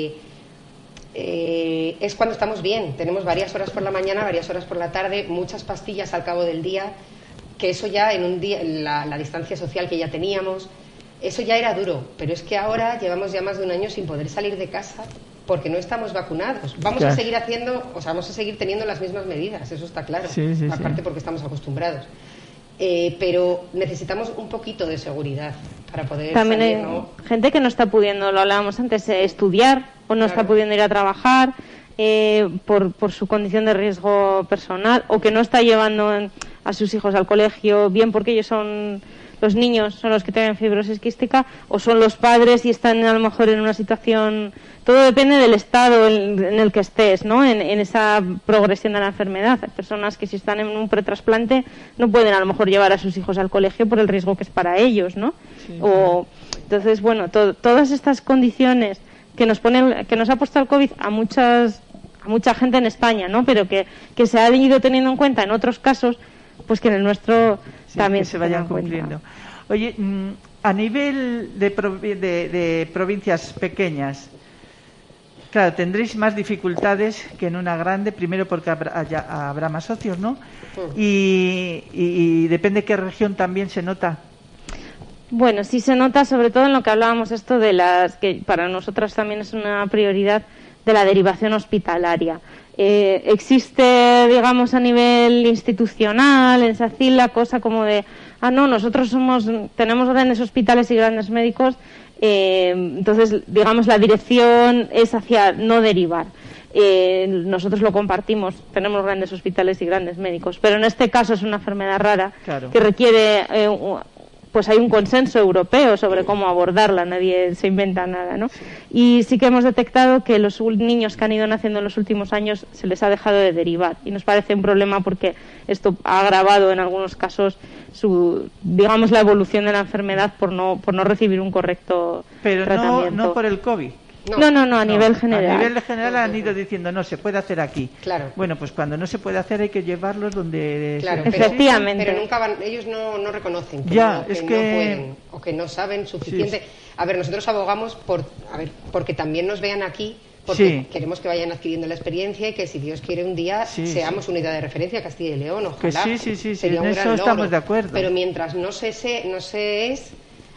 es cuando estamos bien. Tenemos varias horas por la mañana, varias horas por la tarde, muchas pastillas al cabo del día, que eso ya en un día, la distancia social que ya teníamos, eso ya era duro. Pero es que ahora llevamos ya más de un año sin poder salir de casa porque no estamos vacunados. Vamos a seguir vamos a seguir teniendo las mismas medidas, eso está claro. Aparte porque estamos acostumbrados. Pero necesitamos un poquito de seguridad para poder también salir, hay ¿no? gente que no está pudiendo, lo hablábamos antes, estudiar o no está pudiendo ir a trabajar por su condición de riesgo personal, o que no está llevando a sus hijos al colegio, bien porque ellos son los niños, son los que tienen fibrosis quística, o son los padres y están a lo mejor en una situación. Todo depende del estado en el que estés, ¿no? En esa progresión de la enfermedad. Hay personas que si están en un pretrasplante no pueden a lo mejor llevar a sus hijos al colegio por el riesgo que es para ellos, ¿no? Entonces, bueno, todas estas condiciones que nos ha puesto el COVID a mucha gente en España, ¿no? Pero que se ha ido teniendo en cuenta en otros casos, pues que en el nuestro también que se vayan cumpliendo. Oye, a nivel de provincias pequeñas, claro, tendréis más dificultades que en una grande, primero porque habrá más socios, ¿no? Y depende qué región también se nota. Bueno, sí se nota, sobre todo en lo que hablábamos, esto de que para nosotras también es una prioridad, de la derivación hospitalaria. Existe, digamos, a nivel institucional, en SACIL, la cosa como de, nosotros tenemos grandes hospitales y grandes médicos, entonces, digamos, la dirección es hacia no derivar. Nosotros lo compartimos, tenemos grandes hospitales y grandes médicos, pero en este caso es una enfermedad rara que requiere, pues hay un consenso europeo sobre cómo abordarla, nadie se inventa nada, ¿no? Y sí que hemos detectado que los niños que han ido naciendo en los últimos años se les ha dejado de derivar, y nos parece un problema porque esto ha agravado en algunos casos digamos, la evolución de la enfermedad por no recibir un correcto tratamiento. Pero no por el COVID. No, a nivel general. A nivel general han ido diciendo, no, se puede hacer aquí. Claro. Bueno, pues cuando no se puede hacer hay que llevarlos donde... Claro, efectivamente. Pero nunca ellos no reconocen que no pueden o que no saben suficiente. Sí. A ver, nosotros abogamos porque también nos vean aquí porque queremos que vayan adquiriendo la experiencia y que, si Dios quiere, un día seamos unidad de referencia Castilla y León. Ojalá. Que sí, sería en un eso gran estamos logro. de acuerdo. Pero mientras no se es,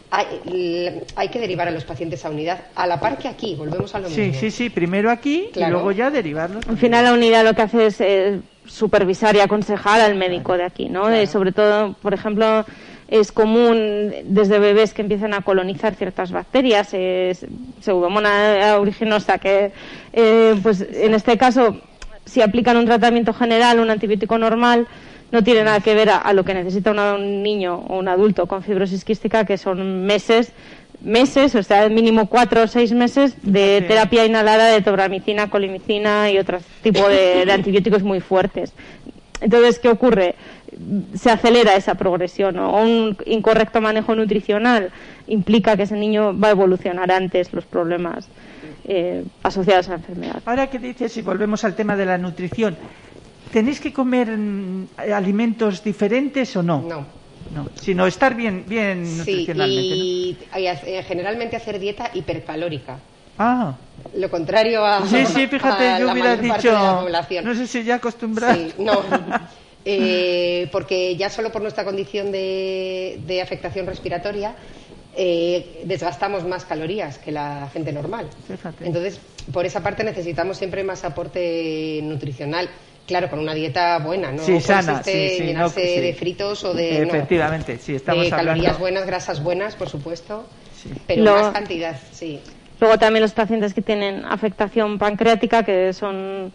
hay que derivar a los pacientes a unidad, a la par que aquí, volvemos a lo mismo. Sí, primero aquí y luego ya derivarlos. Al final la unidad lo que hace es supervisar y aconsejar al médico de aquí, ¿no? Sobre todo, por ejemplo, es común desde bebés que empiezan a colonizar ciertas bacterias, Pseudomonas aeruginosa, que pues en este caso, si aplican un tratamiento general, un antibiótico normal, no tiene nada que ver a lo que necesita un niño o un adulto con fibrosis quística, que son meses, o sea, mínimo 4 o 6 meses de terapia inhalada de tobramicina, colimicina y otro tipo de antibióticos muy fuertes. Entonces, ¿qué ocurre? Se acelera esa progresión, ¿no? Un incorrecto manejo nutricional implica que ese niño va a evolucionar antes los problemas asociados a la enfermedad. Ahora que dices, si volvemos al tema de la nutrición, ¿tenéis que comer alimentos diferentes o no? No, sino estar bien nutricionalmente. Y generalmente hacer dieta hipercalórica. Lo contrario a Sí, fíjate, a yo la hubiera mayor parte de la dicho, población. no sé si ya acostumbrado. Sí, no. Porque ya solo por nuestra condición de afectación respiratoria desgastamos más calorías que la gente normal. Fíjate. Entonces, por esa parte necesitamos siempre más aporte nutricional. Claro, con una dieta buena, ¿no? Sana, en llenarse de fritos o de... Efectivamente, sí, estamos hablando... Calorías buenas, grasas buenas, por supuesto, pero más cantidad, sí. Luego también los pacientes que tienen afectación pancreática, que son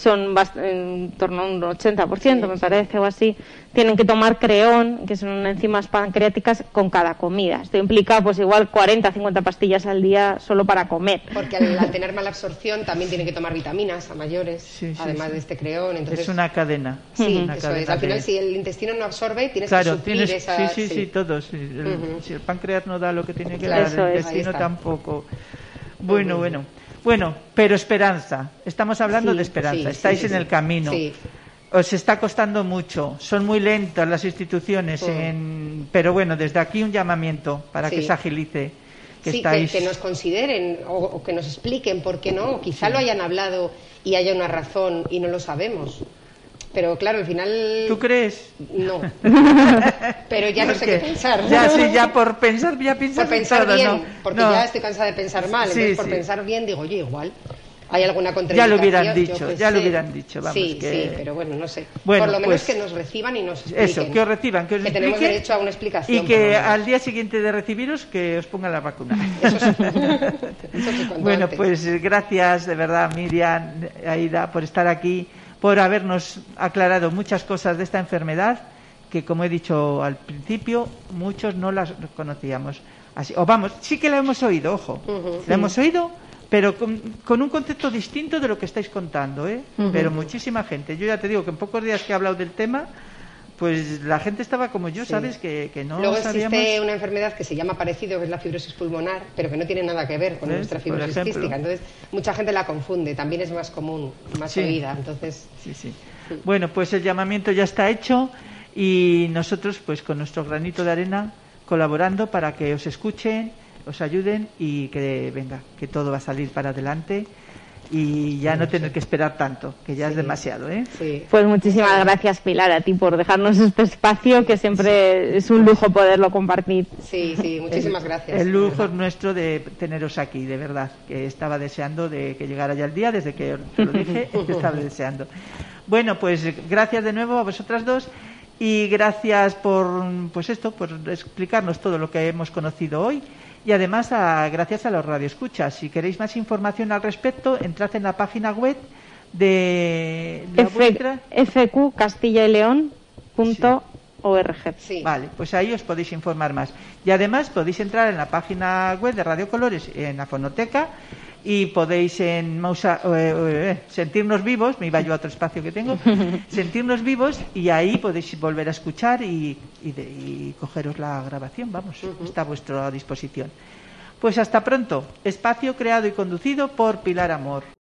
en torno a un 80%, me parece, o así, tienen que tomar creón, que son enzimas pancreáticas, con cada comida. Esto implica, pues igual 40, 50 pastillas al día solo para comer. Porque al tener mala absorción también tienen que tomar vitaminas a mayores, además de este creón. Entonces, es una cadena. Sí, eso es. Al final, si el intestino no absorbe, tienes que suplir esas... Sí, todos. Si el páncreas no da lo que tiene que dar, el intestino tampoco. Bueno, pero esperanza. Estamos hablando de esperanza. Estáis en el camino. Os está costando mucho. Son muy lentas las instituciones. Pero bueno, desde aquí un llamamiento para que se agilice. Que nos consideren o que nos expliquen por qué no. Quizá lo hayan hablado y haya una razón y no lo sabemos. Pero claro, al final... ¿Tú crees? No. Pero ya no sé qué pensar. Ya por pensar, ya piensas por pensar todo, bien, ¿no? porque ya estoy cansada de pensar mal. Entonces, por pensar bien, digo, oye, igual hay alguna contraindicación. Ya lo hubieran dicho, vamos. Sí, pero bueno, no sé. Bueno, por lo menos que nos reciban y nos expliquen. Eso, que os reciban, que os expliquen. Que tenemos derecho a una explicación. Y que al día siguiente de recibiros, que os pongan la vacuna. Eso sí, bueno, antes. Pues gracias, de verdad, Miriam, Aida, por estar aquí, por habernos aclarado muchas cosas de esta enfermedad que, como he dicho al principio, muchos no las conocíamos. Así, sí que la hemos oído, ojo, la hemos oído, pero con un concepto distinto de lo que estáis contando, pero muchísima gente. Yo ya te digo que en pocos días que he hablado del tema, pues la gente estaba como yo, ¿sabes? Que no Luego sabíamos... existe una enfermedad que se llama parecido, que es la fibrosis pulmonar, pero que no tiene nada que ver con nuestra fibrosis quística. Entonces, mucha gente la confunde. También es más común, más oída. Entonces... Sí. Bueno, pues el llamamiento ya está hecho y nosotros, pues con nuestro granito de arena, colaborando para que os escuchen, os ayuden y que todo va a salir para adelante. Y ya no tener que esperar tanto, que ya es demasiado, Pues muchísimas gracias, Pilar, a ti por dejarnos este espacio, que siempre es un lujo poderlo compartir. Sí, muchísimas gracias. El lujo es nuestro de teneros aquí, de verdad, que estaba deseando de que llegara ya el día, desde que te lo dije, estaba deseando. Bueno, pues gracias de nuevo a vosotras dos y gracias por explicarnos todo lo que hemos conocido hoy. Y además, gracias a los radioescuchas. Si queréis más información al respecto, entrad en la página web de la vuestra. fqcastillaeleon.org. Vale, pues ahí os podéis informar más. Y además podéis entrar en la página web de Radio Colores, en la fonoteca, y podéis sentirnos vivos, me iba yo a otro espacio que tengo, sentirnos vivos, y ahí podéis volver a escuchar y cogeros la grabación, está a vuestra disposición. Pues hasta pronto. Espacio creado y conducido por Pilar Amor.